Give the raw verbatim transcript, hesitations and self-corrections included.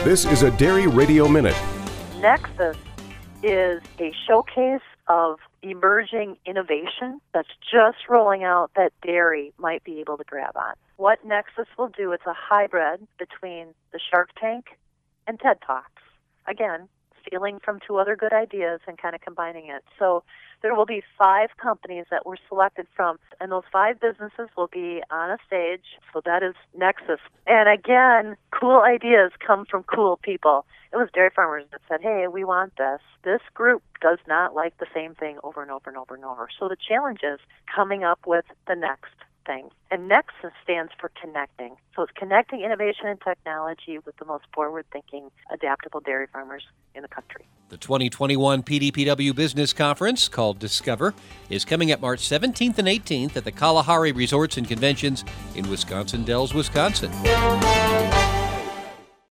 This is a Dairy Radio Minute. Nexus is a showcase of emerging innovation that's just rolling out that dairy might be able to grab on. What Nexus will do, it's a hybrid between the Shark Tank and TED Talks. Again, stealing from two other good ideas and kind of combining it. So there will be five companies that were selected from, and those five businesses will be on a stage. So that is Nexus. And again, cool ideas come from cool people. It was dairy farmers that said, hey, we want this. This group does not like the same thing over and over and over and over. So the challenge is coming up with the next thing. And Nexus stands for connecting. So it's connecting innovation and technology with the most forward-thinking, adaptable dairy farmers in the country. The twenty twenty-one P D P W Business Conference, called Discover, is coming up March seventeenth and eighteenth at the Kalahari Resorts and Conventions in Wisconsin Dells, Wisconsin.